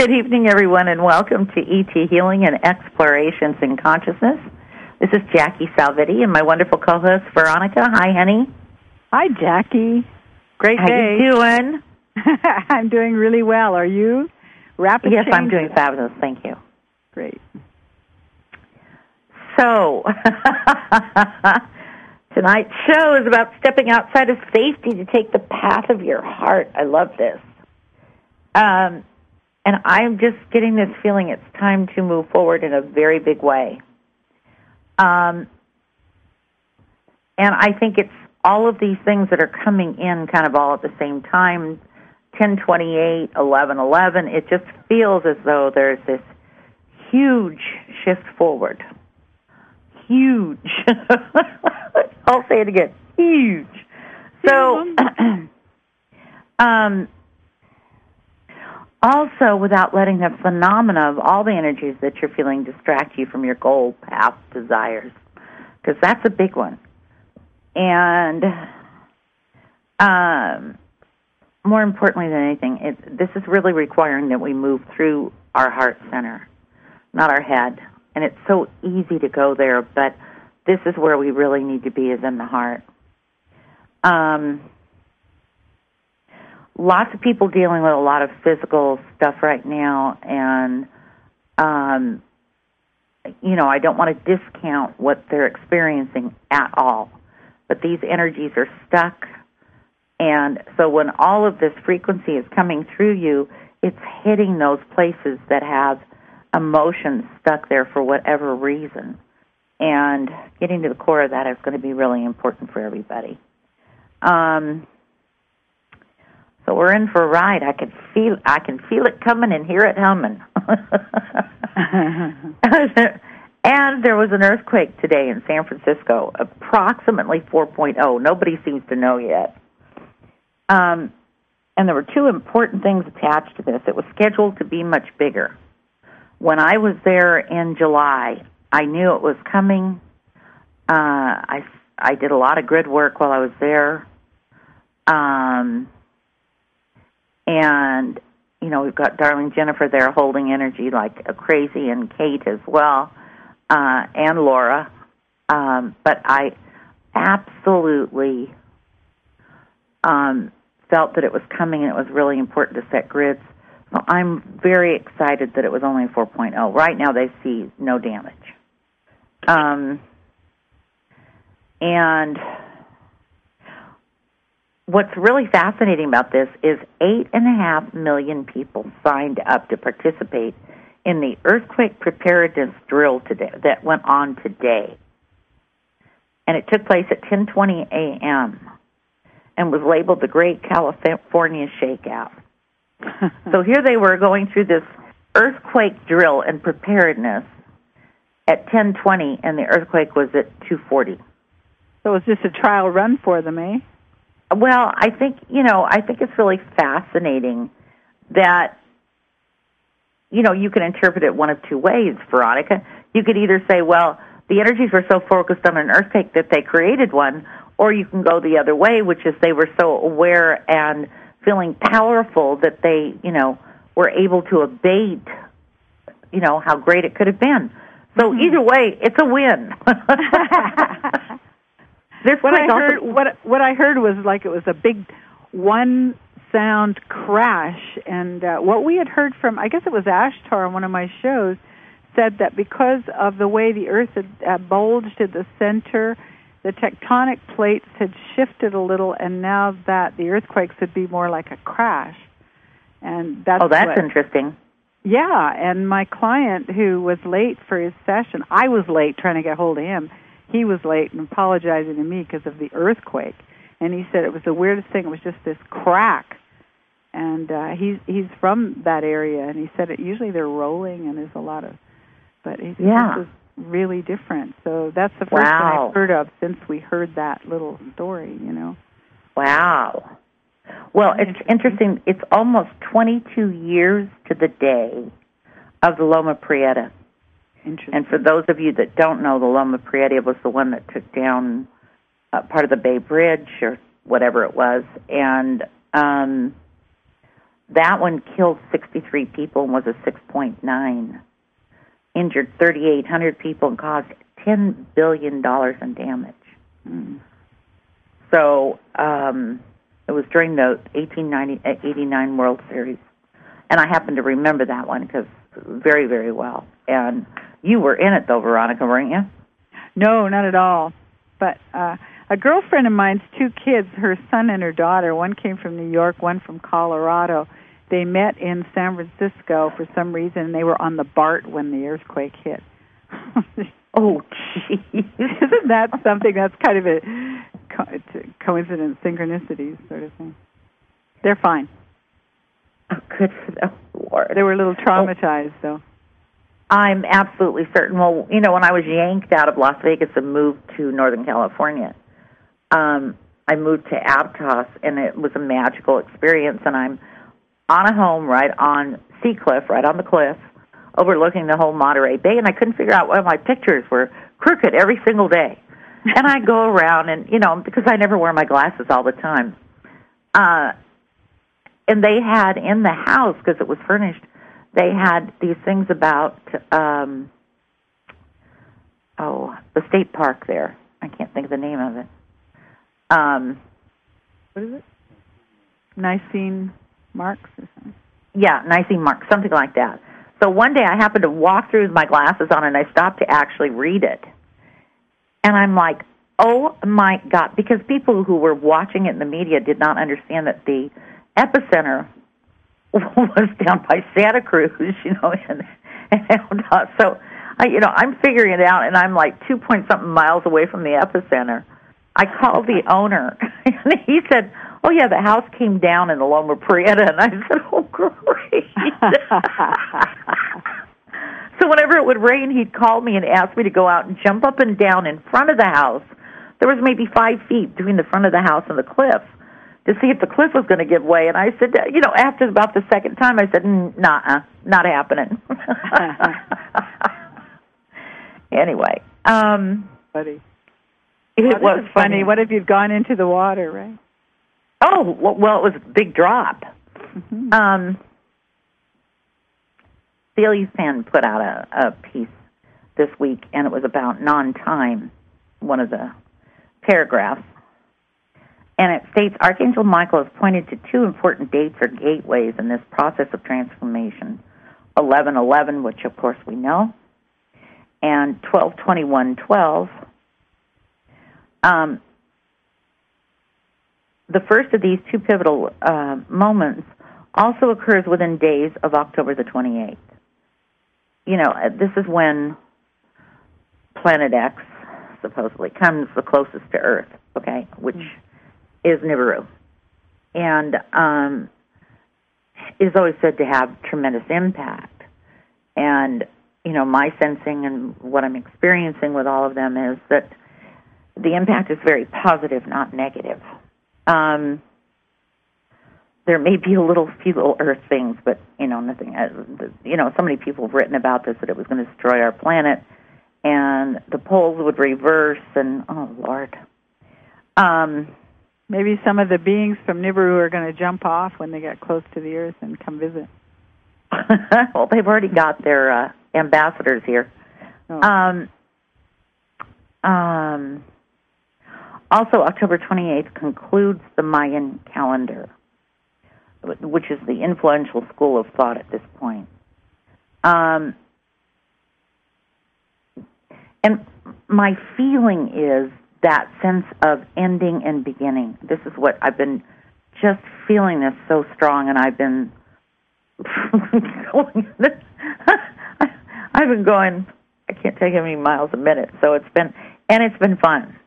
Good evening, everyone, and welcome to ET Healing and Explorations in Consciousness. This is Jackie Salvetti and my wonderful co-host, Veronica. Hi, honey. Hi, Jackie. Great How day. How you doing? I'm doing really well. Are you? Rapid Yes, changes. I'm doing fabulous. Thank you. Great. So, tonight's show is about stepping outside of safety to take the path of your heart. I love this. And I'm just getting this feeling it's time to move forward in a very big way. And I think it's all of these things that are coming in kind of all at the same time, 10/28, 11/11. It just feels as though there's this huge shift forward. Huge. I'll say it again. Huge. So, also, without letting the phenomena of all the energies that you're feeling distract you from your goal, path, desires, because that's a big one. And more importantly than anything, this is really requiring that we move through our heart center, not our head. And it's so easy to go there, but this is where we really need to be, is in the heart. Lots of people dealing with a lot of physical stuff right now, and, I don't want to discount what they're experiencing at all, but these energies are stuck, and so when all of this frequency is coming through you, it's hitting those places that have emotions stuck there for whatever reason, and getting to the core of that is going to be really important for everybody. So we're in for a ride. I can feel it coming and hear it humming. And there was an earthquake today in San Francisco, approximately 4.0. Nobody seems to know yet. And there were two important things attached to this. It was scheduled to be much bigger. When I was there in July, I knew it was coming. I did a lot of grid work while I was there. And, we've got darling Jennifer there holding energy like a crazy, and Kate as well, and Laura. But I absolutely felt that it was coming, and it was really important to set grids. So I'm very excited that it was only 4.0. Right now they see no damage. And what's really fascinating about this is 8.5 million people signed up to participate in the earthquake preparedness drill today that went on today. And it took place at 10:20 a.m. and was labeled the Great California Shakeout. So here they were going through this earthquake drill and preparedness at 10:20, and the earthquake was at 2:40. So it was just a trial run for them, eh? Well, I think it's really fascinating that, you can interpret it one of two ways, Veronica. You could either say, well, the energies were so focused on an earthquake that they created one, or you can go the other way, which is they were so aware and feeling powerful that they, were able to abate, how great it could have been. So either way, it's a win. What I heard was like it was a big one sound crash, and what we had heard from, I guess it was Ashtar on one of my shows, said that because of the way the Earth had bulged at the center, the tectonic plates had shifted a little, and now that the earthquakes would be more like a crash. And that's interesting. Yeah, and my client who was late for his session, I was late trying to get hold of him. He was late and apologizing to me because of the earthquake. And he said it was the weirdest thing. It was just this crack. And he's from that area, and he said usually they're rolling and there's a lot of, but this was really different. So that's the first one I've heard of since we heard that little story, Wow. Well, it's interesting. It's almost 22 years to the day of the Loma Prieta. And for those of you that don't know, the Loma Prieta was the one that took down part of the Bay Bridge or whatever it was. And That one killed 63 people and was a 6.9. Injured 3,800 people and caused $10 billion in damage. Mm. So it was during the 89 World Series. And I happen to remember that one because very, very well. And you were in it, though, Veronica, weren't you? No, not at all. But a girlfriend of mine's 2 kids, her son and her daughter, one came from New York, one from Colorado. They met in San Francisco for some reason, and they were on the BART when the earthquake hit. Oh, geez. Isn't that something? That's kind of a coincidence, synchronicities sort of thing. They're fine. Oh, good for them, Lord. They were a little traumatized, though. I'm absolutely certain. Well, you know, when I was yanked out of Las Vegas and moved to Northern California, I moved to Aptos, and it was a magical experience. And I'm on a home right on Sea Cliff, right on the cliff, overlooking the whole Monterey Bay, and I couldn't figure out why my pictures were crooked every single day. And I go around, and, you know, because I never wear my glasses all the time, and they had in the house, because it was furnished, they had these things about, the state park there. I can't think of the name of it. What is it? Nicene marks or something? Yeah, Nicene marks, something like that. So one day I happened to walk through with my glasses on, and I stopped to actually read it. And I'm like, oh, my God, because people who were watching it in the media did not understand that the epicenter was down by Santa Cruz, you know, and so, I'm figuring it out, and I'm like 2-point-something miles away from the epicenter. I called the owner, and he said, oh, yeah, the house came down in the Loma Prieta, and I said, oh, great. So whenever it would rain, he'd call me and ask me to go out and jump up and down in front of the house. There was maybe 5 feet between the front of the house and the cliff to see if the cliff was going to give way. And I said, after about the second time, I said, nah, not happening. Anyway. Funny. It was funny. What if you'd gone into the water, right? Oh, well, it was a big drop. Mm-hmm. Celia Fan put out a piece this week, and it was about non-time, one of the paragraphs. And it states, Archangel Michael has pointed to 2 important dates or gateways in this process of transformation. 11:11, which of course we know, and 12:21:12. The first of these 2 pivotal moments also occurs within days of October the 28th. You know, this is when Planet X supposedly comes the closest to Earth, okay, which is Nibiru. And is always said to have tremendous impact. And, my sensing and what I'm experiencing with all of them is that the impact is very positive, not negative. There may be few little Earth things, but, nothing. So many people have written about this, that it was going to destroy our planet, and the poles would reverse, and, oh, Lord. Maybe some of the beings from Nibiru are going to jump off when they get close to the Earth and come visit. Well, they've already got their ambassadors here. Oh. Also, October 28th concludes the Mayan calendar, which is the influential school of thought at this point. And my feeling is that sense of ending and beginning. This is what I've been just feeling this so strong, and I've been going, I can't tell you how many miles a minute. So it's been fun.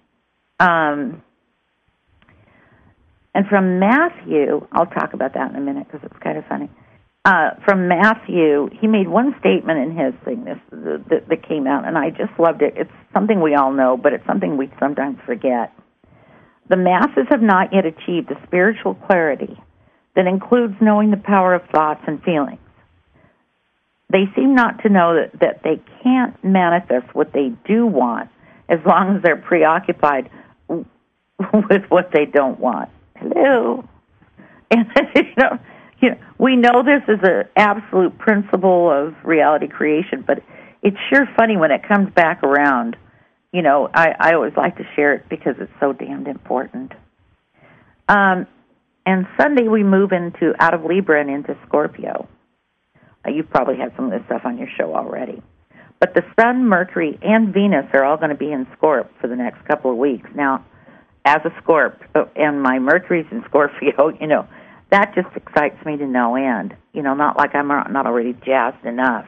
And from Matthew, I'll talk about that in a minute because it's kind of funny. From Matthew, he made one statement in his thing that came out, and I just loved it. It's something we all know, but it's something we sometimes forget. The masses have not yet achieved the spiritual clarity that includes knowing the power of thoughts and feelings. They seem not to know that they can't manifest what they do want as long as they're preoccupied with what they don't want. Hello. And, we know this is an absolute principle of reality creation, but it's sure funny when it comes back around. I always like to share it because it's so damned important. And Sunday we move out of Libra and into Scorpio. You've probably had some of this stuff on your show already. But the Sun, Mercury, and Venus are all going to be in Scorp for the next couple of weeks. Now, as a Scorp, and my Mercury's in Scorpio, that just excites me to no end. Not like I'm not already jazzed enough.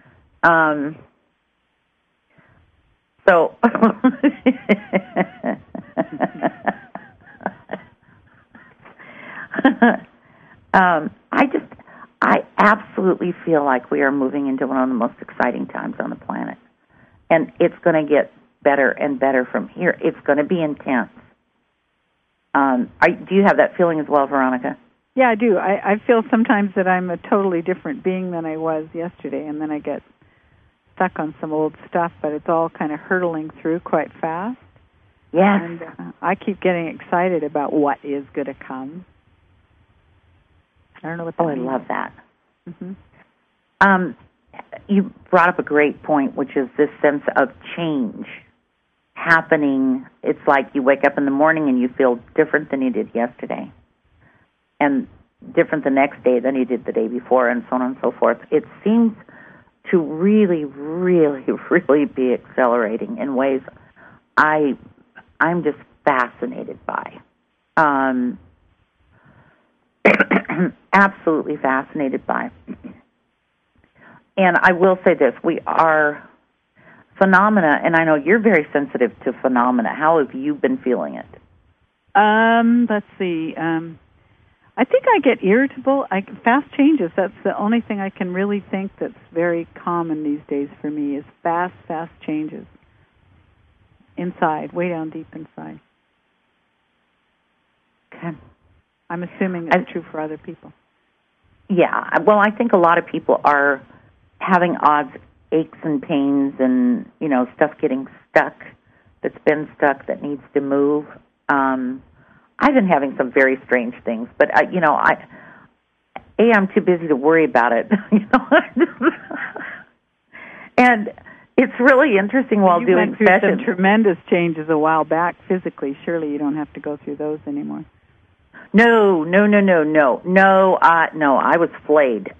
So, I absolutely feel like we are moving into one of the most exciting times on the planet. And it's going to get better and better from here. It's going to be intense. Do you have that feeling as well, Veronica? Yeah, I do. I feel sometimes that I'm a totally different being than I was yesterday, and then I get stuck on some old stuff, but it's all kind of hurtling through quite fast. Yes. And I keep getting excited about what is going to come. I don't know what that means. I love that. Mm-hmm. You brought up a great point, which is this sense of change happening. It's like you wake up in the morning and you feel different than you did yesterday, and different the next day than you did the day before, and so on and so forth. It seems to really, really, really be accelerating in ways I'm just fascinated by. Absolutely fascinated by. And I will say this, we are phenomena, and I know you're very sensitive to phenomena. How have you been feeling it? Let's see. I think I get irritable. Fast changes, that's the only thing I can really think that's very common these days for me is fast changes. Inside, way down deep inside. Okay. I'm assuming it's true for other people. Yeah. Well, I think a lot of people are having odds, aches and pains and, stuff getting stuck that's been stuck that needs to move. I've been having some very strange things, but, I'm too busy to worry about it. And it's really interesting while doing sessions. You went through some tremendous changes a while back physically. Surely you don't have to go through those anymore. No, I was flayed.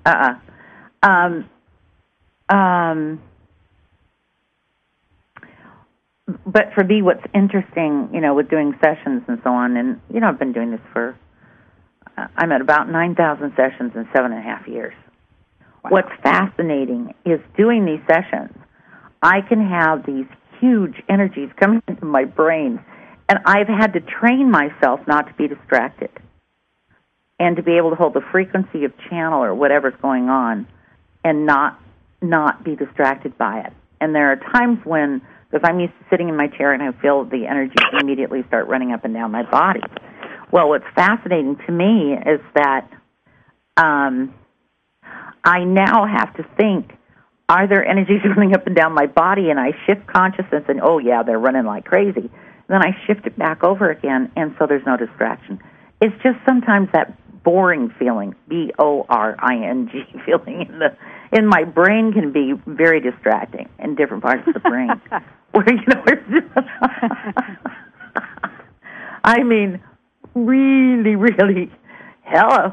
But for me, what's interesting, with doing sessions and so on, and, I've been doing this I'm at about 9,000 sessions in 7.5 years. Wow. What's fascinating is doing these sessions, I can have these huge energies coming into my brain, and I've had to train myself not to be distracted and to be able to hold the frequency of channel or whatever's going on and not be distracted by it. And there are times when, because I'm used to sitting in my chair and I feel the energy immediately start running up and down my body. Well, what's fascinating to me is that I now have to think, are there energies running up and down my body? And I shift consciousness and, oh, yeah, they're running like crazy. And then I shift it back over again, and so there's no distraction. It's just sometimes that boring feeling, boring feeling in my brain can be very distracting in different parts of the brain. I mean, really, really, hello.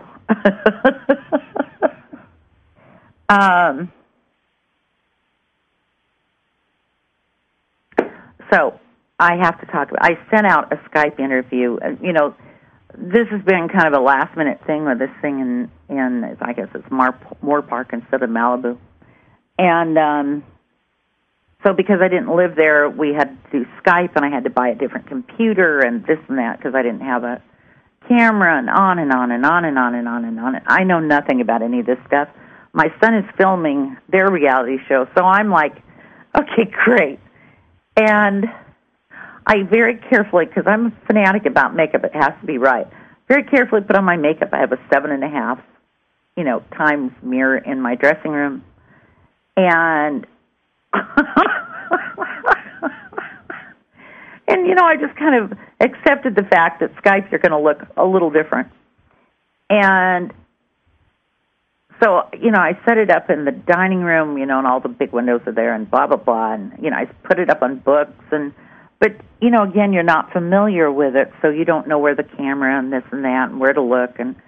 So I have to talk about, I sent out a Skype interview. This has been kind of a last-minute thing with this thing in I guess it's Moore Park instead of Malibu. And so because I didn't live there, we had to do Skype, and I had to buy a different computer and this and that because I didn't have a camera, and on and on and on and on and on and on. I know nothing about any of this stuff. My son is filming their reality show, so I'm like, okay, great. And I very carefully, because I'm a fanatic about makeup, it has to be right, very carefully put on my makeup. I have a 7.5, times mirror in my dressing room. And, I just kind of accepted the fact that Skypes are going to look a little different. And So, I set it up in the dining room, and all the big windows are there and blah, blah, blah. And, I put it up on books. But, again, you're not familiar with it, so you don't know where the camera and this and that and where to look. And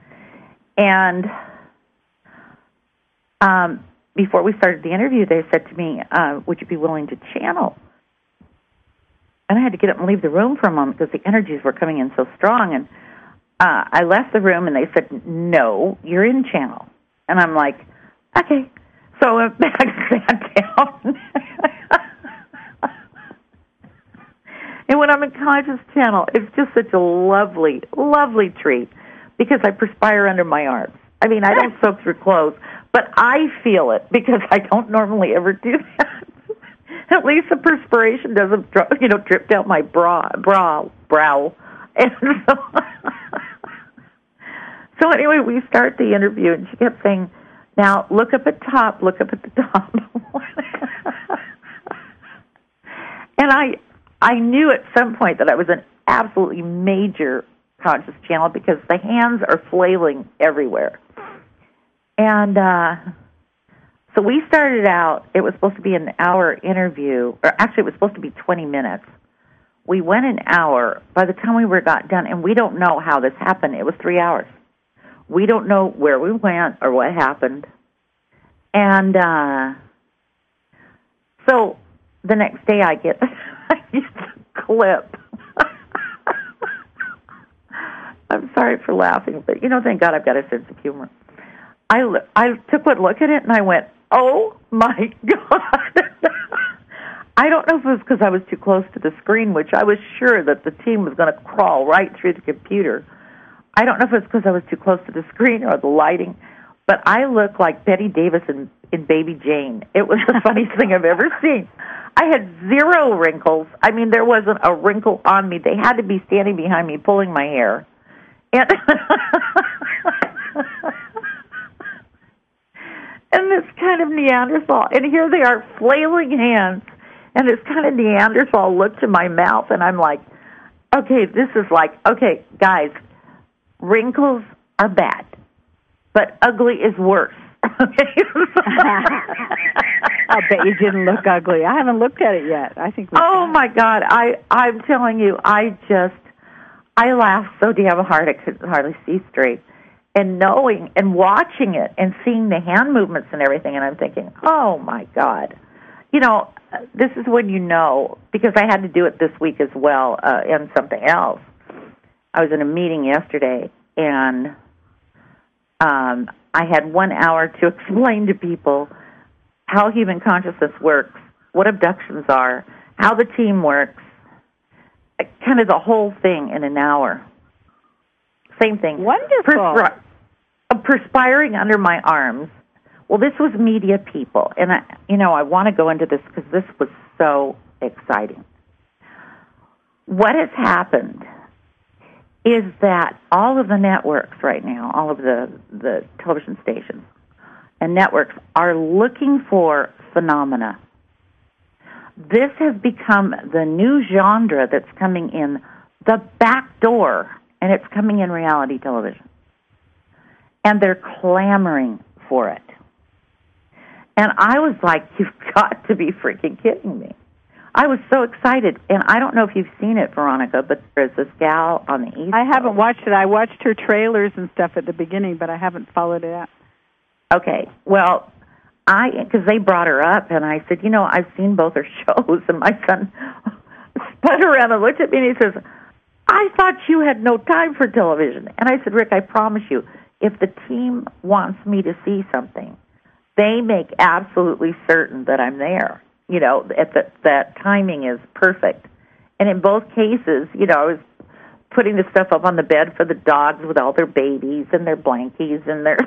before we started the interview, they said to me, would you be willing to channel? And I had to get up and leave the room for a moment because the energies were coming in so strong. And I left the room, and they said, no, you're in channel. And I'm like, okay. So I went back and sat down. And when I'm in conscious channel, it's just such a lovely, lovely treat because I perspire under my arms. I mean, I don't soak through clothes, but I feel it because I don't normally ever do that. At least the perspiration doesn't, drip down my brow. And so anyway, we start the interview, and she kept saying, now look up at top, look up at the top. And I knew at some point that I was an absolutely major conscious channel because the hands are flailing everywhere. And so we started out, it was supposed to be an hour interview, or actually it was supposed to be 20 minutes. We went an hour. By the time we got done, and we don't know how this happened, it was 3 hours. We don't know where we went or what happened. And so the next day I get a clip. I'm sorry for laughing, but, thank God I've got a sense of humor. I took one look at it, and I went, oh, my God. I don't know if it was because I was too close to the screen, which I was sure that the team was going to crawl right through the computer. I don't know if it was because I was too close to the screen or the lighting, but I looked like Betty Davis in Baby Jane. It was the funniest thing I've ever seen. I had 0 wrinkles. I mean, there wasn't a wrinkle on me. They had to be standing behind me pulling my hair. And and this kind of Neanderthal, and here they are, flailing hands, and this kind of Neanderthal look to my mouth, and I'm like, okay, this is like, okay, guys, wrinkles are bad, but ugly is worse. I bet you didn't look ugly. I haven't looked at it yet. I think. My God, I'm telling you, I laughed so damn hard I could hardly see straight. And knowing and watching it and seeing the hand movements and everything, and I'm thinking, oh, my God. This is when because I had to do it this week as well and something else. I was in a meeting yesterday, and I had 1 hour to explain to people how human consciousness works, what abductions are, how the team works, kind of the whole thing in an hour. Same thing. Wonderful. Perspiring under my arms. Well, this was media people, and I want to go into this because this was so exciting. What has happened is that all of the networks right now, all of the television stations and networks are looking for phenomena. This has become the new genre that's coming in the back door, and it's coming in reality television. And they're clamoring for it. And I was like, you've got to be freaking kidding me. I was so excited. And I don't know if you've seen it, Veronica, but there's this gal on the East I haven't watched it. I watched her trailers and stuff at the beginning, but I haven't followed it up. Okay. Well, because they brought her up, and I said, I've seen both her shows. And my son spun around and looked at me, and he says, I thought you had no time for television. And I said, Rick, I promise you, if the team wants me to see something, they make absolutely certain that I'm there. That timing is perfect. And in both cases, I was putting the stuff up on the bed for the dogs with all their babies and their blankies and their,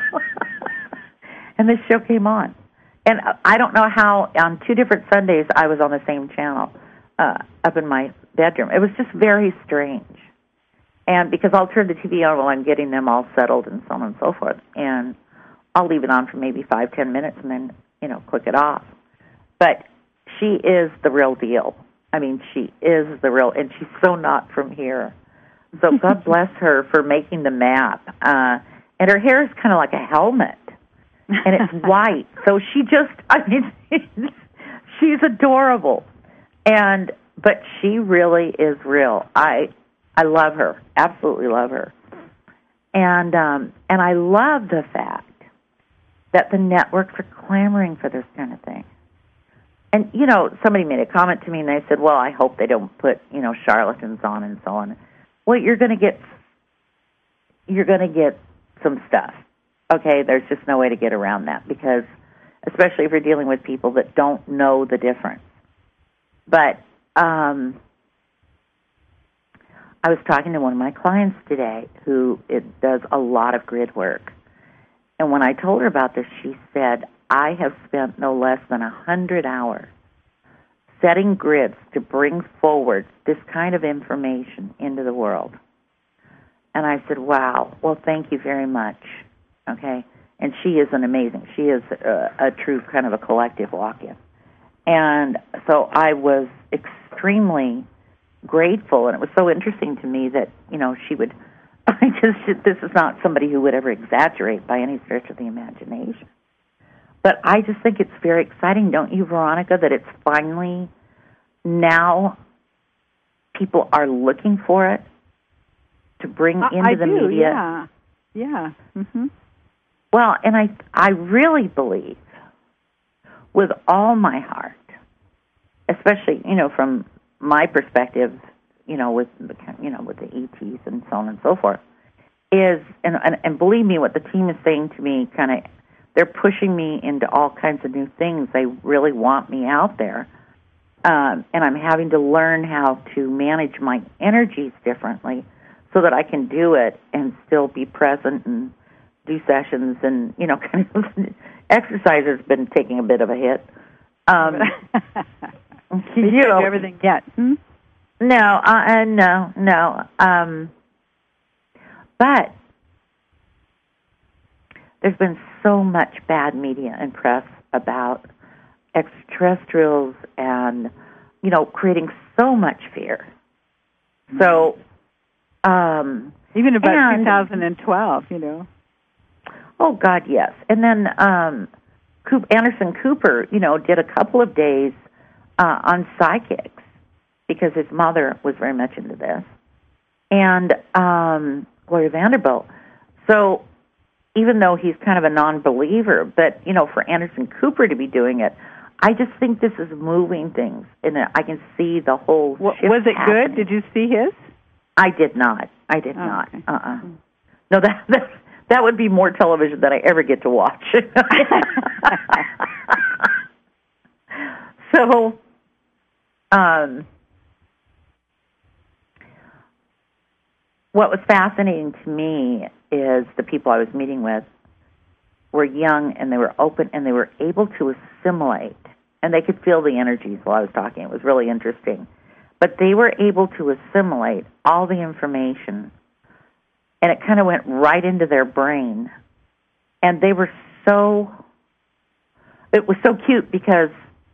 and this show came on. And I don't know how on 2 different Sundays I was on the same channel up in my bedroom. It was just very strange. And because I'll turn the TV on while I'm getting them all settled and so on and so forth. And I'll leave it on for maybe 5-10 minutes and then, click it off. But she is the real deal. I mean, she is the real, and she's so not from here. So God bless her for making the map. And her hair is kind of like a helmet. and it's white. So she just, I mean, she's adorable. But she really is real. I love her, absolutely love her. And I love the fact that the networks are clamoring for this kind of thing. And, you know, somebody made a comment to me, and they said, well, I hope they don't put, you know, charlatans on and so on. Well, you're going to get some stuff, okay? There's just no way to get around that, because especially if you're dealing with people that don't know the difference. But I was talking to one of my clients today who does a lot of grid work. And when I told her about this, she said, I have spent no less than 100 hours setting grids to bring forward this kind of information into the world. And I said, wow, well, thank you very much, okay? And she is she is a true kind of a collective walk-in. And so I was extremely grateful, and it was so interesting to me that, you know, she would, this is not somebody who would ever exaggerate by any stretch of the imagination. But I just think it's very exciting, don't you, Veronica, that it's finally now people are looking for it to bring into the media. Yeah. Mm-hmm. Well, and I really believe with all my heart, especially, you know, from my perspective, you know, with the ETs and so on and so forth, is, and believe me, what the team is saying to me, kind of, they're pushing me into all kinds of new things. They really want me out there. And I'm having to learn how to manage my energies differently so that I can do it and still be present and do sessions, and, you know, kind of exercise has been taking a bit of a hit. You know, everything yet? Hmm? No. But there's been so much bad media and press about extraterrestrials and, you know, creating so much fear. So, even about 2012, you know. Oh, God, yes. And then Anderson Cooper, you know, did a couple of days on psychics because his mother was very much into this, and Gloria Vanderbilt. So even though he's kind of a non-believer, but, you know, for Anderson Cooper to be doing it, I just think this is moving things, and I can see the whole shift Was it happening. good? Did you see his? I did not. Not. Okay. No, that would be more television than I ever get to watch. So, what was fascinating to me is the people I was meeting with were young, and they were open, and they were able to assimilate, and they could feel the energies while I was talking. It was really interesting. But they were able to assimilate all the information, and it kind of went right into their brain. And they were it was so cute because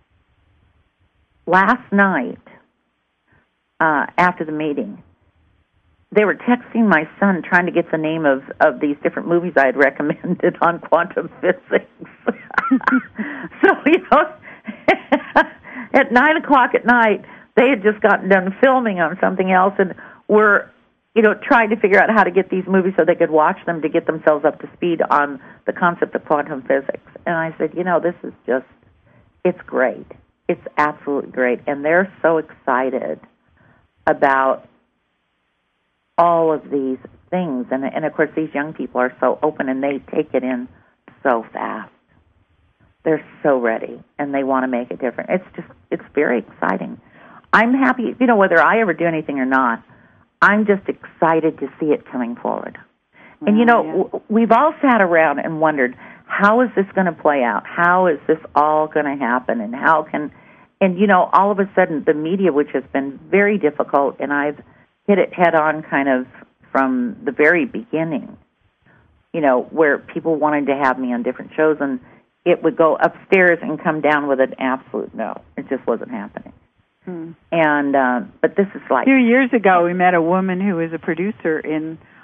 last night, after the meeting, they were texting my son trying to get the name of these different movies I had recommended on quantum physics. So, you know, at 9 o'clock at night, they had just gotten done filming on something else and were, you know, trying to figure out how to get these movies so they could watch them to get themselves up to speed on the concept of quantum physics. And I said, you know, this is just, it's great. It's absolutely great. And they're so excited about all of these things. And of course, these young people are so open, and they take it in so fast. They're so ready, and they want to make a difference. It's very exciting. I'm happy, you know, whether I ever do anything or not, I'm just excited to see it coming forward. And, you know, we've all sat around and wondered, how is this going to play out? How is this all going to happen? And, you know, all of a sudden the media, which has been very difficult, and I've hit it head on kind of from the very beginning, you know, where people wanted to have me on different shows, and it would go upstairs and come down with an absolute no. It just wasn't happening. And but this is like... A few years ago, we met a woman who was a producer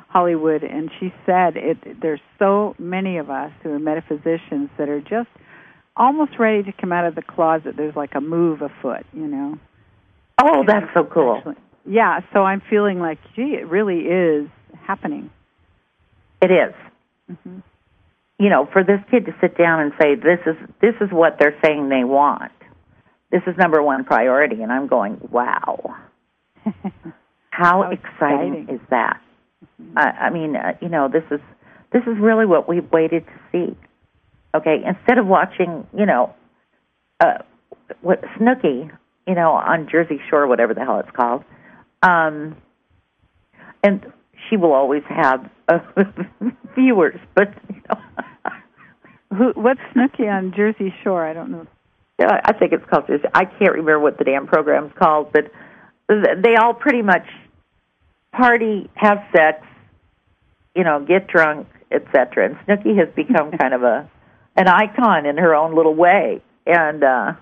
Hollywood, and she said there's so many of us who are metaphysicians that are just almost ready to come out of the closet. There's like a move afoot, you know. Oh, that's so cool. Actually, yeah, so I'm feeling like, gee, it really is happening. It is. Mm-hmm. You know, for this kid to sit down and say, this is what they're saying they want. This is number one priority, and I'm going, wow. How exciting is that? Mm-hmm. I mean, you know, this is really what we've waited to see. Okay, instead of watching, you know, what Snooki, you know, on Jersey Shore, whatever the hell it's called, and she will always have viewers, but you know. What's Snooki on Jersey Shore? I don't know. Yeah, I think it's called Jersey. I can't remember what the damn program's called, but they all pretty much party, have sex, you know, get drunk, etc. And Snooki has become kind of an icon in her own little way. And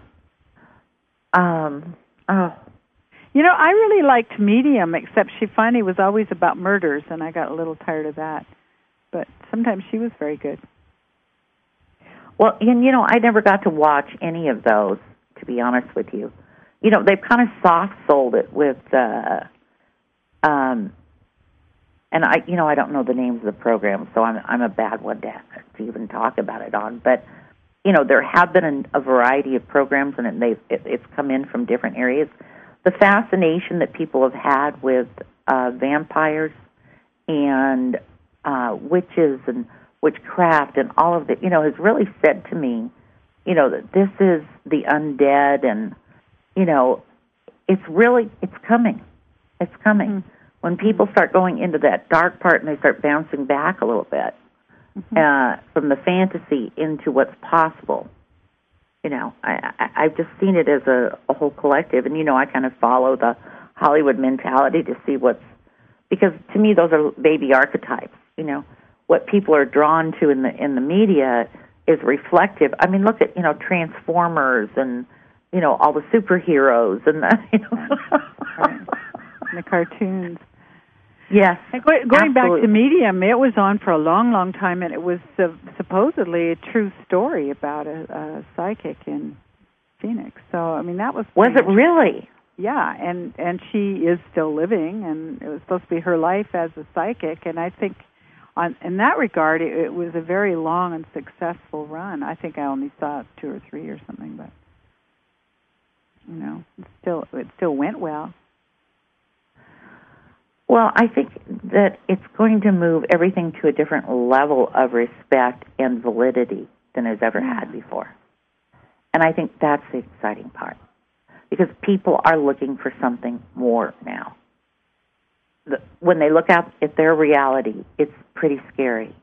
you know, I really liked Medium, except she finally was always about murders, and I got a little tired of that. But sometimes she was very good. Well, and, you know, I never got to watch any of those, to be honest with you. You know, they've kind of soft-sold it with, and I don't know the names of the programs, so I'm a bad one to even talk about it on. But, you know, there have been a variety of programs, and it's come in from different areas. The fascination that people have had with vampires and witches and witchcraft and all of it, you know, has really said to me, you know, that this is the undead, and, you know, it's coming. It's coming. Mm-hmm. When people start going into that dark part and they start bouncing back a little bit from the fantasy into what's possible, you know, I've just seen it as a whole collective. And, you know, I kind of follow the Hollywood mentality to see because to me those are baby archetypes, you know. What people are drawn to in the media is reflective. I mean, look at, you know, Transformers and, you know, all the superheroes and the, you know. Right. And the cartoons. Yes. Going back to Medium, it was on for a long, long time, and it was supposedly a true story about a psychic in Phoenix. So, I mean, that was... Was it really? Yeah, and she is still living, and it was supposed to be her life as a psychic, and I think... in that regard, it was a very long and successful run. I think I only saw 2 or 3 or something, but you know, it still went well. Well, I think that it's going to move everything to a different level of respect and validity than it's ever had before, and I think that's the exciting part because people are looking for something more now. When they look out at their reality, it's pretty scary.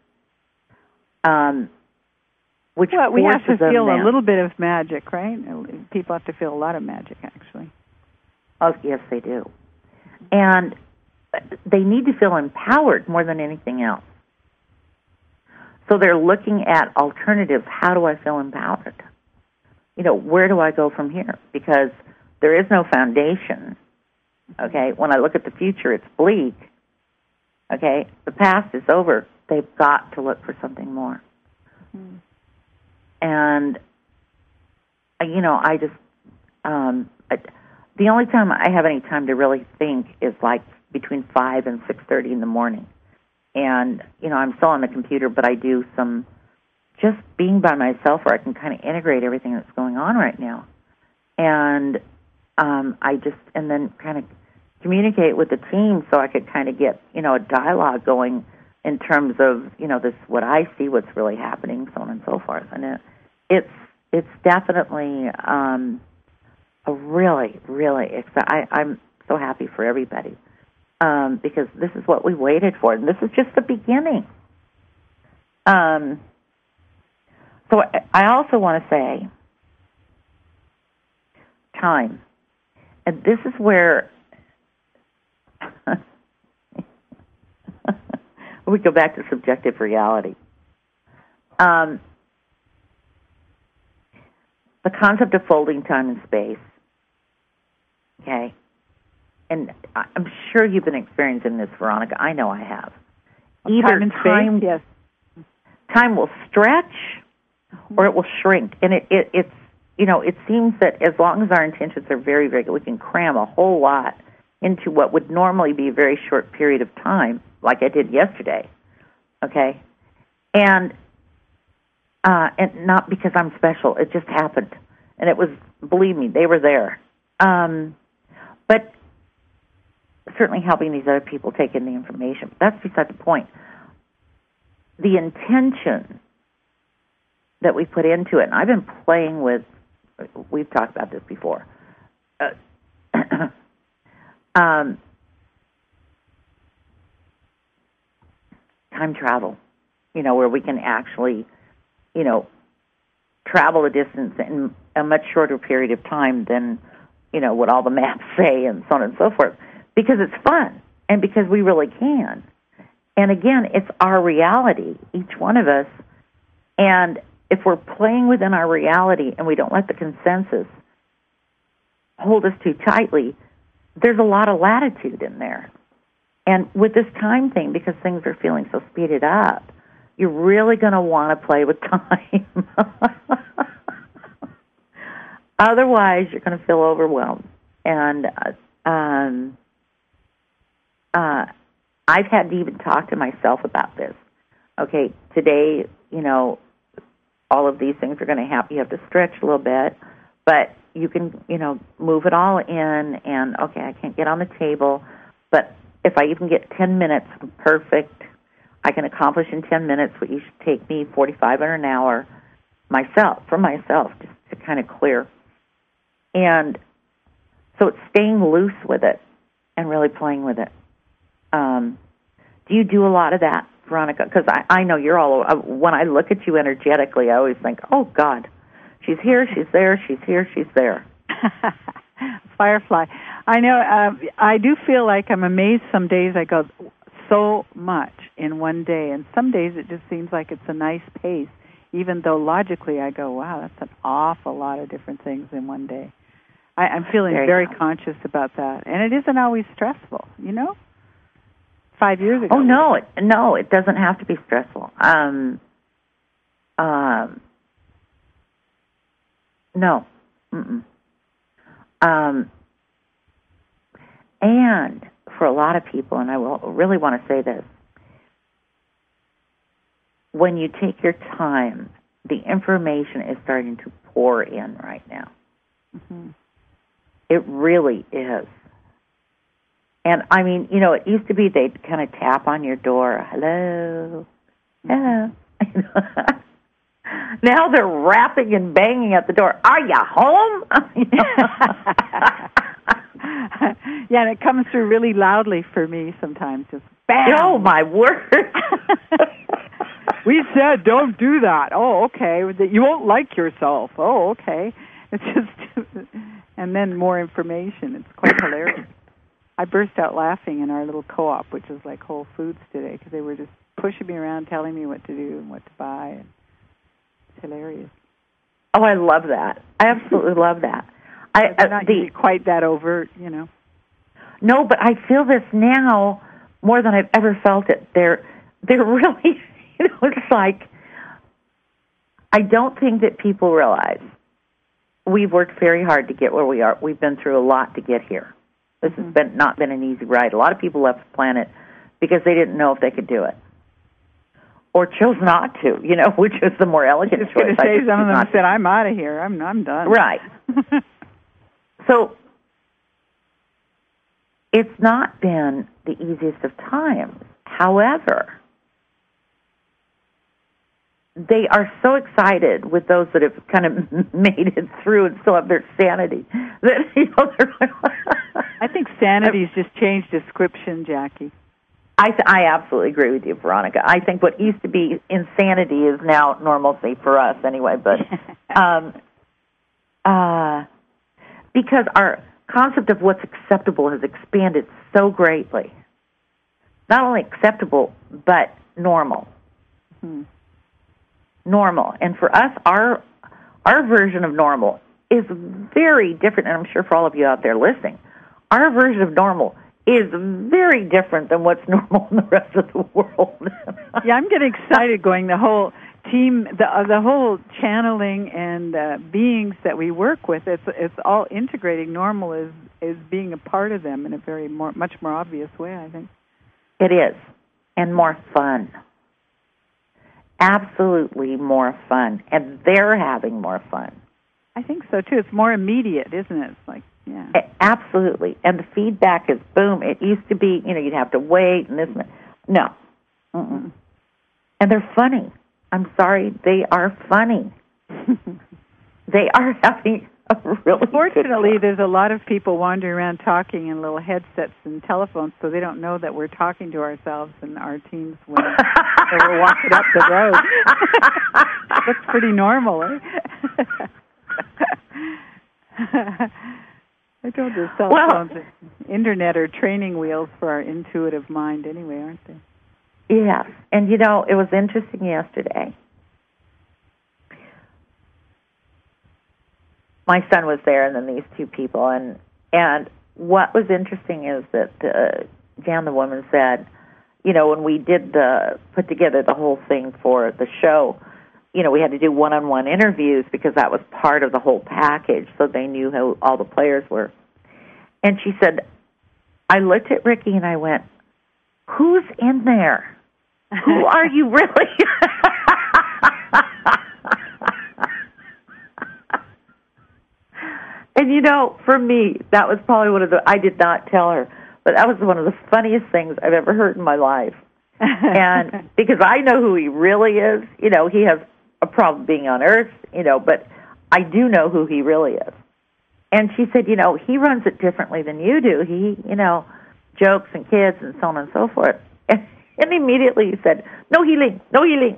We have to feel a little bit of magic, right? People have to feel a lot of magic, actually. Oh, yes, they do. And they need to feel empowered more than anything else. So they're looking at alternatives. How do I feel empowered? You know, where do I go from here? Because there is no foundation. Okay, when I look at the future, it's bleak. Okay, the past is over. They've got to look for something more. Mm-hmm. And, you know, I just, the only time I have any time to really think is like between 5 and 6:30 in the morning. And, you know, I'm still on the computer, but I do some just being by myself where I can kind of integrate everything that's going on right now. And and then kind of communicate with the team so I could kind of get, you know, a dialogue going in terms of, you know, this what I see, what's really happening, so on and so forth. And it's definitely a really, really I'm so happy for everybody because this is what we waited for, and this is just the beginning. So I also want to say time. And this is where we go back to subjective reality. The concept of folding time and space, okay? And I'm sure you've been experiencing this, Veronica. I know I have. either time, yes. time will stretch or it will shrink. And it's, it seems that as long as our intentions are very, very good, we can cram a whole lot into what would normally be a very short period of time, like I did yesterday, okay? And not because I'm special. It just happened. And it was, believe me, they were there. But certainly helping these other people take in the information. That's beside the point. The intention that we put into it, and I've been playing with, we've talked about this before, time travel, where we can actually, travel a distance in a much shorter period of time than, what all the maps say and so on and so forth, because it's fun and because we really can. And again, it's our reality, each one of us. And if we're playing within our reality and we don't let the consensus hold us too tightly, there's a lot of latitude in there. And with this time thing, because things are feeling so speeded up, you're really going to want to play with time. Otherwise, you're going to feel overwhelmed. And I've had to even talk to myself about this. Okay, today, all of these things are going to happen. You have to stretch a little bit, but you can, move it all in. And, okay, I can't get on the table, but if I even get 10 minutes, I'm perfect. I can accomplish in 10 minutes what used to take me 45 or an hour for myself, just to kind of clear. And so it's staying loose with it and really playing with it. Do you do a lot of that, Veronica? Because I know you're all over. When I look at you energetically, I always think, oh, God, she's here, she's there, she's here, she's there. Firefly. I know. I do feel like I'm amazed some days. I go so much in one day, and some days it just seems like it's a nice pace, even though logically I go, wow, that's an awful lot of different things in one day. I'm feeling very conscious about that, and it isn't always stressful, 5 years ago. Oh, no, it doesn't have to be stressful. No. Mm-mm. And for a lot of people, and I will really want to say this, when you take your time, the information is starting to pour in right now. Mm-hmm. It really is. And, I mean, it used to be they'd kind of tap on your door, hello, hello. Now they're rapping and banging at the door, are you home? Yeah, and it comes through really loudly for me sometimes, just bam. Oh, my word. We said don't do that. Oh, okay. You won't like yourself. Oh, okay. It's just, and then more information. It's quite hilarious. I burst out laughing in our little co-op, which is like Whole Foods today, because they were just pushing me around, telling me what to do and what to buy. And it's hilarious. Oh, I love that. I absolutely love that. They're not quite that overt, No, but I feel this now more than I've ever felt it. They're really, it's like, I don't think that people realize we've worked very hard to get where we are. We've been through a lot to get here. This has not been an easy ride. A lot of people left the planet because they didn't know if they could do it, or chose not to. Which is the more elegant choice. I was going to say some of them said, "I'm out of here. I'm done." Right. So it's not been the easiest of times. However, they are so excited with those that have kind of made it through and still have their sanity. I think sanity's just changed description, Jackie. I absolutely agree with you, Veronica. I think what used to be insanity is now normalcy for us anyway. But because our concept of what's acceptable has expanded so greatly. Not only acceptable, but normal. Mm-hmm. Normal. And for us, our version of normal is very different, and I'm sure for all of you out there listening, our version of normal is very different than what's normal in the rest of the world. Yeah, I'm getting excited going the whole team, the whole channeling and beings that we work with. It's all integrating. Normal is being a part of them in a much more obvious way, I think. It is, and more fun. Absolutely more fun, and they're having more fun. I think so too. It's more immediate, isn't it? It's like, yeah. Absolutely, and the feedback is boom. It used to be, you'd have to wait and this and that. No. Mm-mm. And they're funny. I'm sorry, they are funny. They are having a really Fortunately, good there's a lot of people wandering around talking in little headsets and telephones, so they don't know that we're talking to ourselves and our teams when we're walking up the road. That's pretty normal, eh? I told you, cell phones and internet are training wheels for our intuitive mind anyway, aren't they? Yes, and it was interesting yesterday. My son was there, and then these two people, and what was interesting is that Jan, the woman, said, when we did put together the whole thing for the show, we had to do one-on-one interviews because that was part of the whole package, so they knew who all the players were. And she said, I looked at Ricky and I went, who's in there? Who are you really? And for me, that was probably one of I did not tell her, but that was one of the funniest things I've ever heard in my life. And because I know who he really is, he has a problem being on Earth, but I do know who he really is. And she said, he runs it differently than you do. He, jokes and kids and so on and so forth. And immediately he said, no healing, no healing.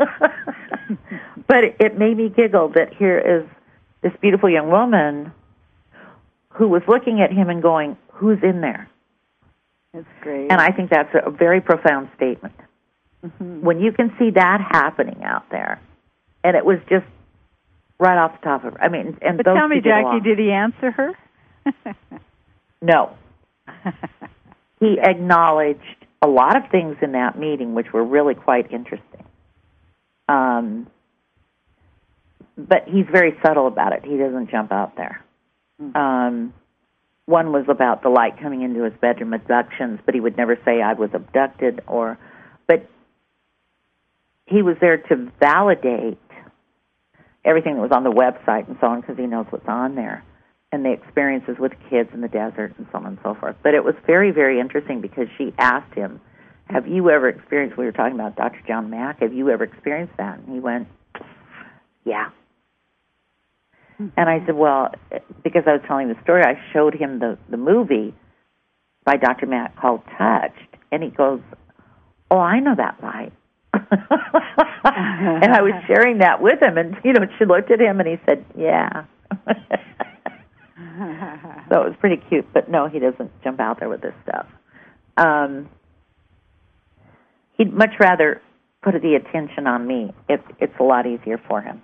But it made me giggle that here is this beautiful young woman who was looking at him and going, who's in there? That's great. And I think that's a very profound statement. Mm-hmm. When you can see that happening out there, and it was just right off the top of her. But tell me, Jackie, did he answer her? No. He acknowledged a lot of things in that meeting, which were really quite interesting. But he's very subtle about it. He doesn't jump out there. One was about the light coming into his bedroom, abductions, but he would never say I was abducted but he was there to validate everything that was on the website and so on because he knows what's on there and the experiences with kids in the desert and so on and so forth. But it was very, very interesting because she asked him, have you ever experienced, we were talking about Dr. John Mack, have you ever experienced that? And he went, yeah. And I said, well, because I was telling the story, I showed him the movie by Dr. Mack called Touched, and he goes, oh, I know that light. And I was sharing that with him, and, she looked at him, and he said, yeah. So it was pretty cute, but no, he doesn't jump out there with this stuff. He'd much rather put the attention on me. It's a lot easier for him.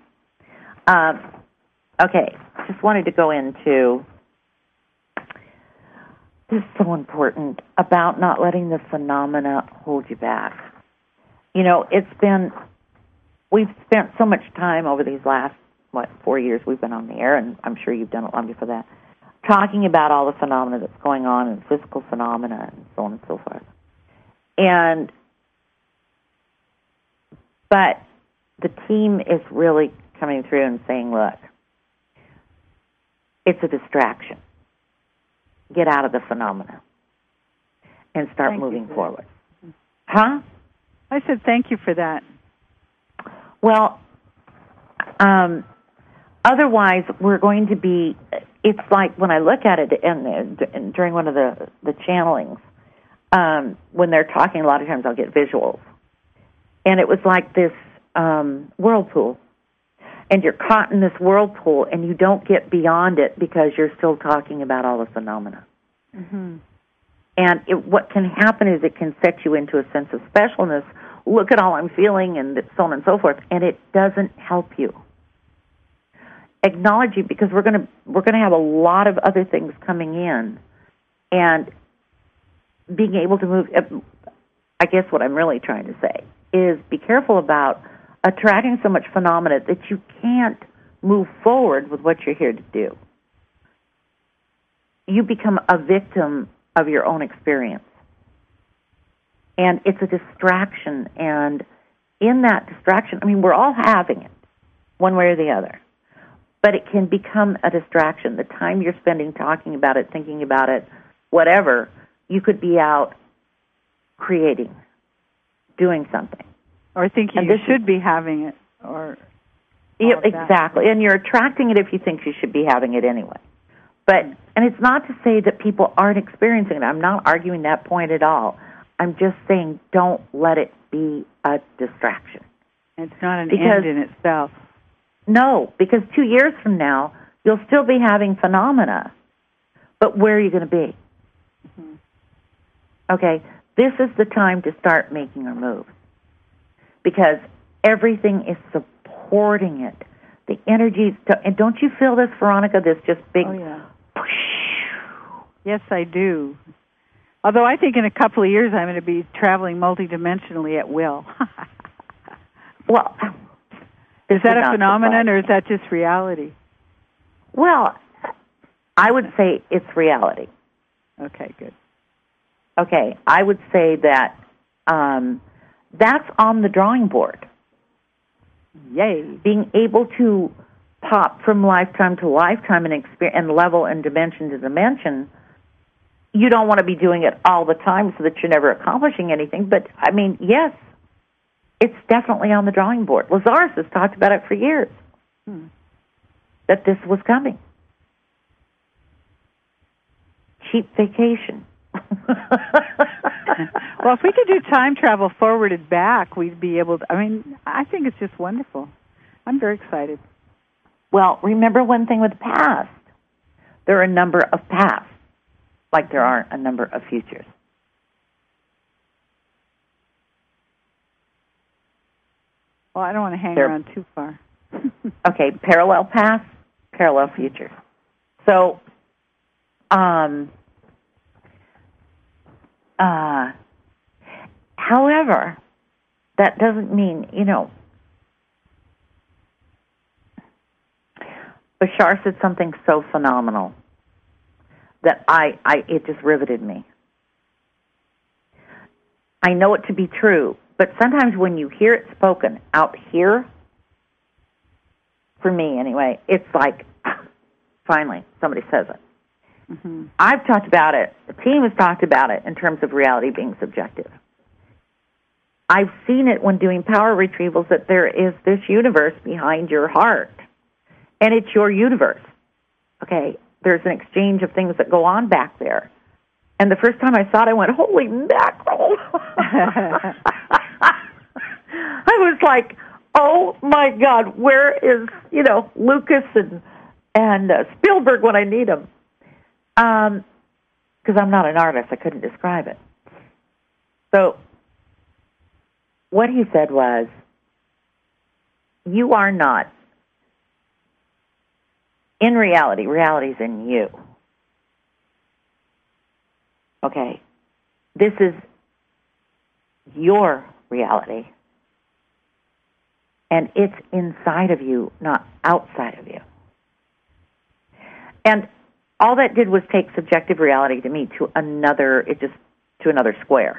Okay, just wanted to go into this is so important about not letting the phenomena hold you back. We've spent so much time over these last, 4 years we've been on the air, and I'm sure you've done it long before that, talking about all the phenomena that's going on and physical phenomena and so on and so forth. But the team is really coming through and saying, look, it's a distraction. Get out of the phenomena and start moving forward. Huh? I said thank you for that. Well, otherwise we're going to be, it's like when I look at it and during one of the channelings, when they're talking, a lot of times I'll get visuals. And it was like this whirlpool. And you're caught in this whirlpool, and you don't get beyond it because you're still talking about all the phenomena. Mm-hmm. And what can happen is it can set you into a sense of specialness. Look at all I'm feeling, and so on and so forth. And it doesn't help you. Acknowledge it, because we're going to have a lot of other things coming in, and being able to move. I guess what I'm really trying to say is be careful about attracting so much phenomena that you can't move forward with what you're here to do. You become a victim of your own experience. And it's a distraction. And in that distraction, I mean, we're all having it, one way or the other. But it can become a distraction. The time you're spending talking about it, thinking about it, whatever, you could be out creating, doing something. Or thinking you should be having it. Or yeah, exactly. And you're attracting it if you think you should be having it anyway. But, and it's not to say that people aren't experiencing it. I'm not arguing that point at all. I'm just saying don't let it be a distraction. It's not an end in itself. No, because 2 years from now, you'll still be having phenomena. But where are you going to be? Mm-hmm. Okay, this is the time to start making a move. Because everything is supporting it. The energy, and don't you feel this, Veronica, this just big... Oh, yeah. Yes, I do. Although I think in a couple of years I'm going to be traveling multidimensionally at will. Well, is that a phenomenon or is that just reality? Well, I would say it's reality. Okay, good. Okay, I would say that that's on the drawing board. Yay. Being able to pop from lifetime to lifetime and level and dimension to dimension, you don't want to be doing it all the time so that you're never accomplishing anything. But, I mean, yes, it's definitely on the drawing board. Lazarus has talked about it for years, that this was coming. Cheap vacation. Well, if we could do time travel forward and back, we'd be able to, I mean, I think it's just wonderful. I'm very excited. Well, remember one thing with the past. There are a number of pasts, like there are a number of futures. Well, I don't want to hang around too far. Okay, parallel paths, parallel futures. So, however, that doesn't mean, Bashar said something so phenomenal that it just riveted me. I know it to be true, but sometimes when you hear it spoken out here, for me anyway, it's like, finally, somebody says it. Mm-hmm. I've talked about it. The team has talked about it in terms of reality being subjective. I've seen it when doing power retrievals that there is this universe behind your heart. And it's your universe. Okay, there's an exchange of things that go on back there. And the first time I saw it, I went, holy mackerel. I was like, oh, my God, where is, Lucas and Spielberg when I need them? Because I'm not an artist. I couldn't describe it. So what he said was, you are not in reality. Reality is in you. Okay? This is your reality. And it's inside of you, not outside of you. And all that did was take subjective reality to me to another square.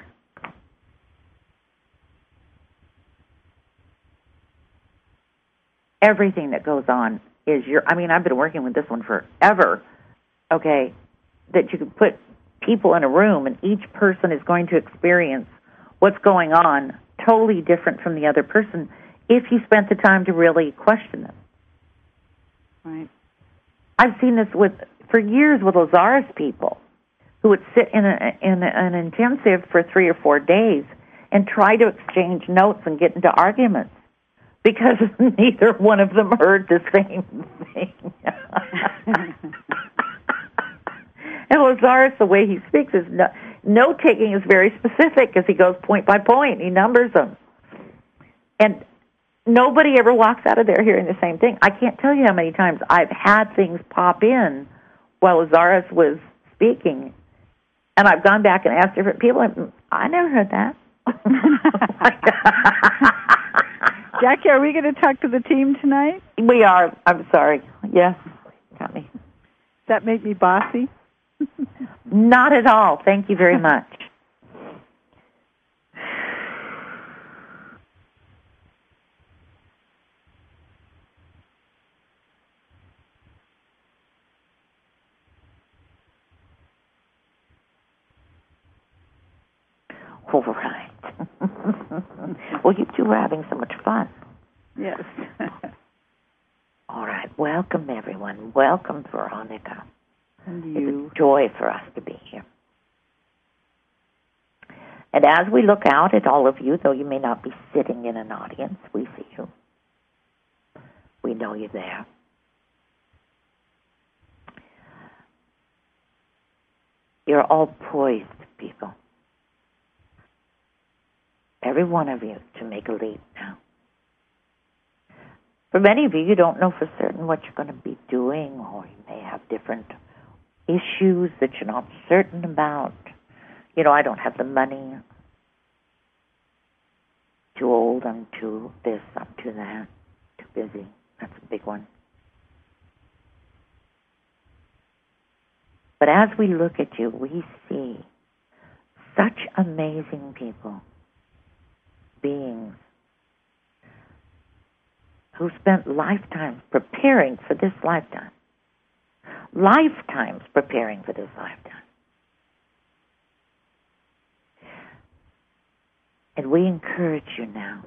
Everything that goes on is I've been working with this one forever, okay, that you can put people in a room and each person is going to experience what's going on totally different from the other person if you spent the time to really question them. Right. I've seen this for years with Lazarus people who would sit in an intensive for 3 or 4 days and try to exchange notes and get into arguments because neither one of them heard the same thing. And Lazarus, the way he speaks, is note-taking is very specific because he goes point by point. He numbers them. And nobody ever walks out of there hearing the same thing. I can't tell you how many times I've had things pop in while Lazarus was speaking, And I've gone back and asked different people, and I never heard that. Jackie, are we going to talk to the team tonight? We are. I'm sorry. Yes. Got me. Does that make me bossy? Not at all. Thank you very much. All right. Well, you two are having so much fun. Yes. All right. Welcome, everyone. Welcome, Veronica. And you. It's a joy for us to be here. And as we look out at all of you, though you may not be sitting in an audience, we see you. We know you're there. You're all poised, people. Every one of you to make a leap now. For many of you, you don't know for certain what you're going to be doing, or you may have different issues that you're not certain about. You know, I don't have the money. Too old, I'm too this, I'm too that. Too busy. That's a big one. But as we look at you, we see such amazing people, beings, who spent lifetimes preparing for this lifetime. Lifetimes preparing for this lifetime. And we encourage you now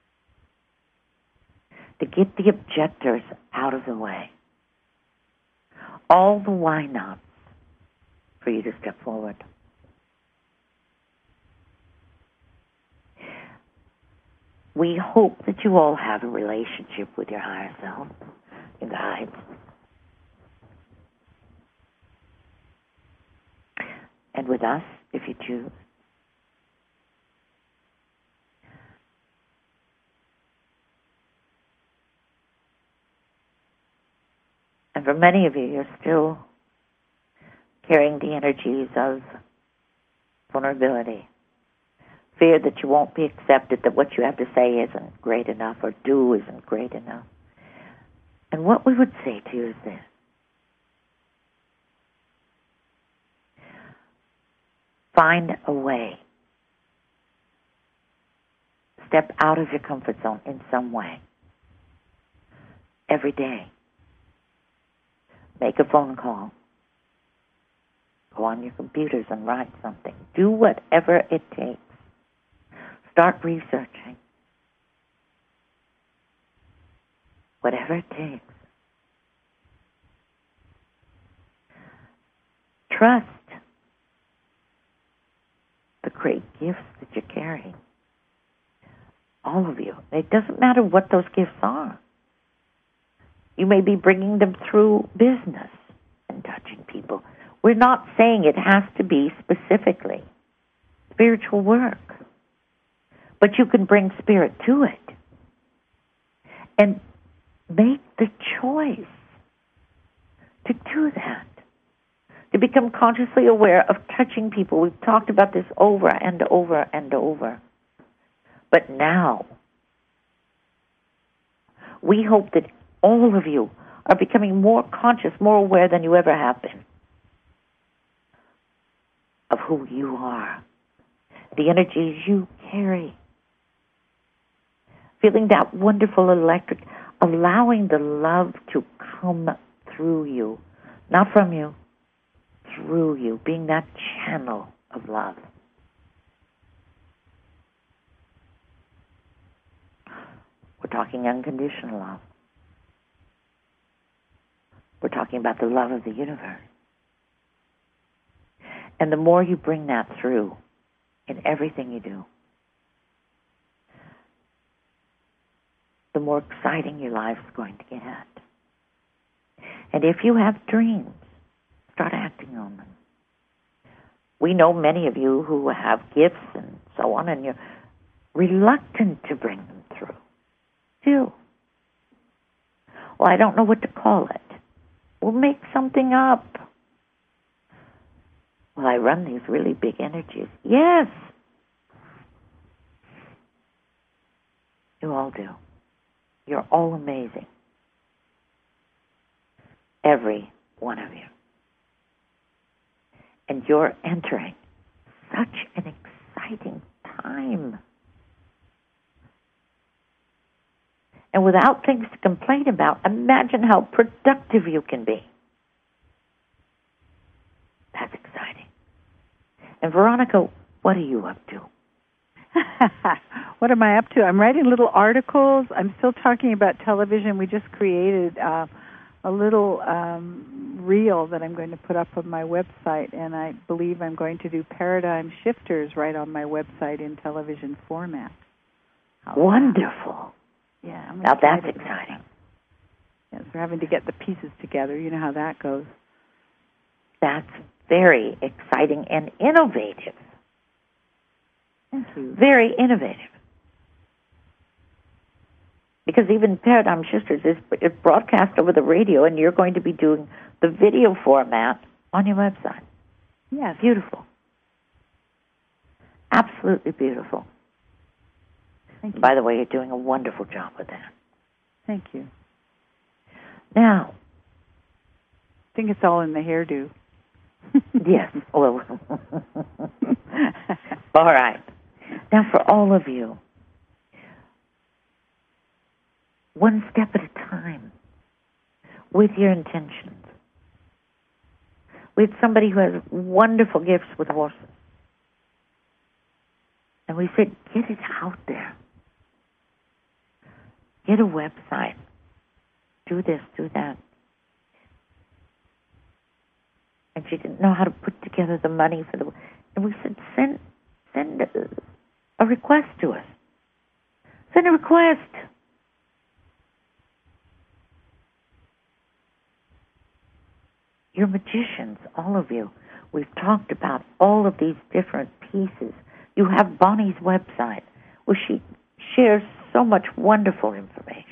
to get the objectors out of the way. All the why nots for you to step forward. We hope that you all have a relationship with your higher self, your guides. And with us, if you choose. And for many of you, you're still carrying the energies of vulnerability. Fear that you won't be accepted, that what you have to say isn't great enough or do isn't great enough. And what we would say to you is this. Find a way. Step out of your comfort zone in some way. Every day. Make a phone call. Go on your computers and write something. Do whatever it takes. Start researching. Whatever it takes. Trust the great gifts that you're carrying. All of you. It doesn't matter what those gifts are. You may be bringing them through business and touching people. We're not saying it has to be specifically spiritual work. But you can bring spirit to it. And make the choice to do that. To become consciously aware of touching people. We've talked about this over and over and over. But now, we hope that all of you are becoming more conscious, more aware than you ever have been of who you are, the energies you carry. Feeling that wonderful electric, allowing the love to come through you, not from you, through you, being that channel of love. We're talking unconditional love. We're talking about the love of the universe. And the more you bring that through in everything you do, the more exciting your life's going to get. And if you have dreams, start acting on them. We know many of you who have gifts and so on, and you're reluctant to bring them through. Still. Well, I don't know what to call it. We'll make something up. Well, I run these really big energies. Yes. You all do. You're all amazing. Every one of you. And you're entering such an exciting time. And without things to complain about, imagine how productive you can be. That's exciting. And Veronica, what are you up to? What am I up to? I'm writing little articles. I'm still talking about television. We just created a little reel that I'm going to put up on my website, and I believe I'm going to do paradigm shifters right on my website in television format. Wonderful. Yeah. Now that's exciting. Yes, we're having to get the pieces together. You know how that goes. That's very exciting and innovative. Thank you. Very innovative. Because even Paradigm Shifters is broadcast over the radio, and you're going to be doing the video format on your website. Yes. Beautiful. Absolutely beautiful. Thank you. By the way, you're doing a wonderful job with that. Thank you. Now, I think it's all in the hairdo. yes. Well, all right. Now, for all of you, one step at a time, with your intentions. We had somebody who has wonderful gifts with horses. And we said, get it out there. Get a website. Do this, do that. And she didn't know how to put together the money for the... And we said, send a request to us. Send a request. You're magicians, all of you. We've talked about all of these different pieces. You have Bonnie's website, where she shares so much wonderful information.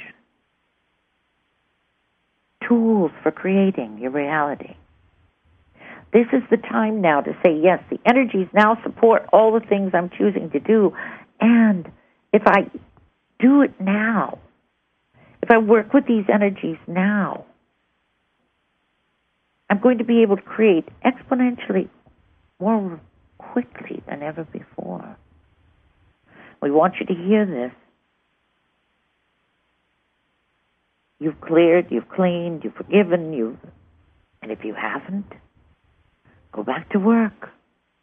Tools for creating your reality. This is the time now to say, yes, the energies now support all the things I'm choosing to do. And if I do it now, if I work with these energies now, I'm going to be able to create exponentially more quickly than ever before. We want you to hear this. You've cleared, you've cleaned, you've forgiven, and if you haven't, go back to work.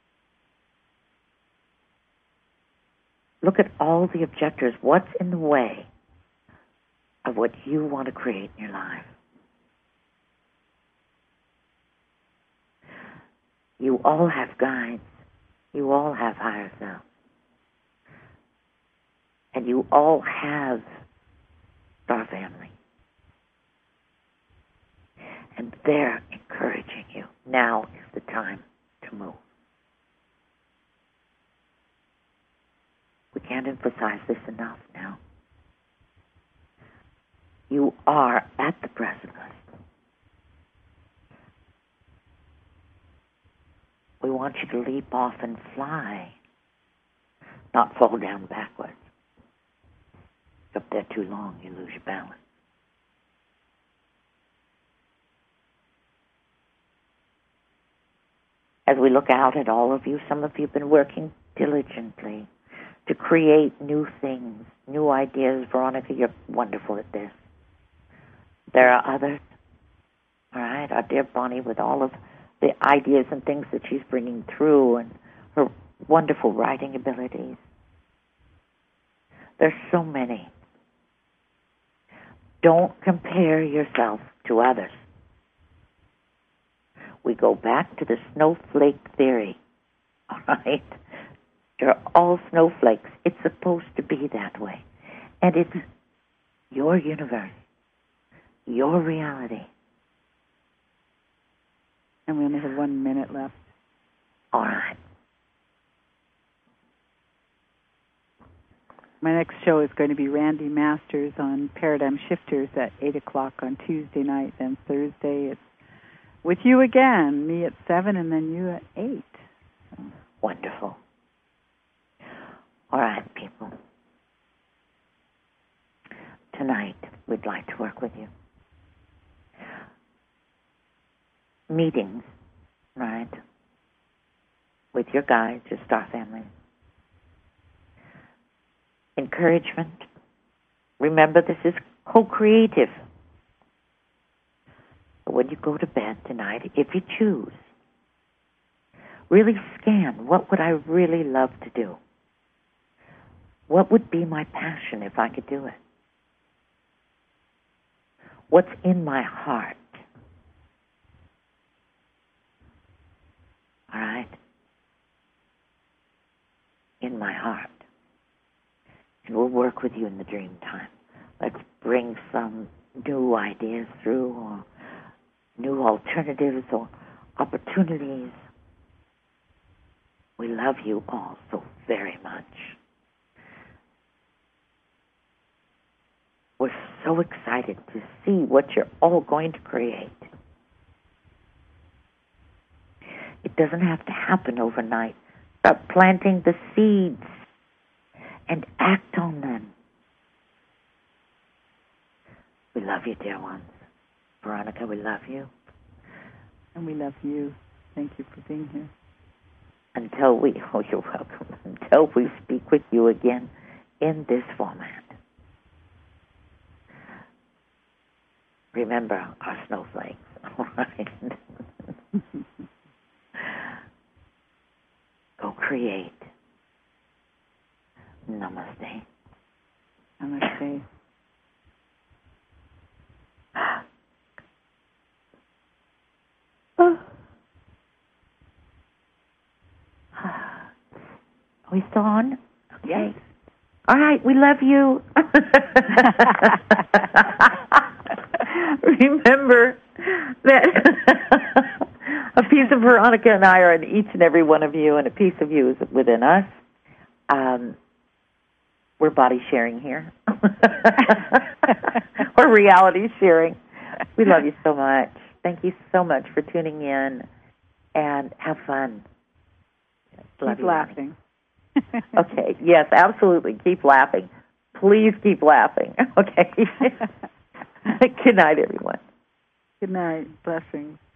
Look at all the objectors. What's in the way of what you want to create in your life? You all have guides. You all have higher selves. And you all have Star Family. And they're encouraging you. Now is the time to move. We can't emphasize this enough now. You are at the precipice. We want you to leap off and fly, not fall down backwards. If they're too long, you lose your balance. As we look out at all of you, some of you have been working diligently to create new things, new ideas. Veronica, you're wonderful at this. There are others. All right, our dear Bonnie with all of the ideas and things that she's bringing through and her wonderful writing abilities. There's so many. Don't compare yourself to others. We go back to the snowflake theory. All right? You're all snowflakes. It's supposed to be that way. And it's your universe, your reality. And we only have 1 minute left. All right. My next show is going to be Randy Masters on Paradigm Shifters at 8 o'clock on Tuesday night. Then Thursday it's with you again, me at 7, and then you at 8. Wonderful. All right, people. Tonight, we'd like to work with you. Meetings, right, with your guides, your star family. Encouragement. Remember, this is co-creative. But when you go to bed tonight, if you choose, really scan, what would I really love to do? What would be my passion if I could do it? What's in my heart? All right? In my heart. And we'll work with you in the dream time. Let's bring some new ideas through, or new alternatives or opportunities. We love you all so very much. We're so excited to see what you're all going to create. It doesn't have to happen overnight. Start planting the seeds and act on them. We love you, dear ones. Veronica, we love you. And we love you. Thank you for being here. Until we, oh, you're welcome. Until we speak with you again in this format. Remember our snowflakes, all right? Go create. Namaste. Namaste. Are we still on? Okay. Yes. All right, we love you. Remember that a piece of Veronica and I are in each and every one of you, and a piece of you is within us. We're body sharing here. Or reality sharing. We love you so much. Thank you so much for tuning in, and have fun. Keep laughing. Okay, yes, absolutely. Keep laughing. Please keep laughing. Okay. Good night, everyone. Good night. Blessings.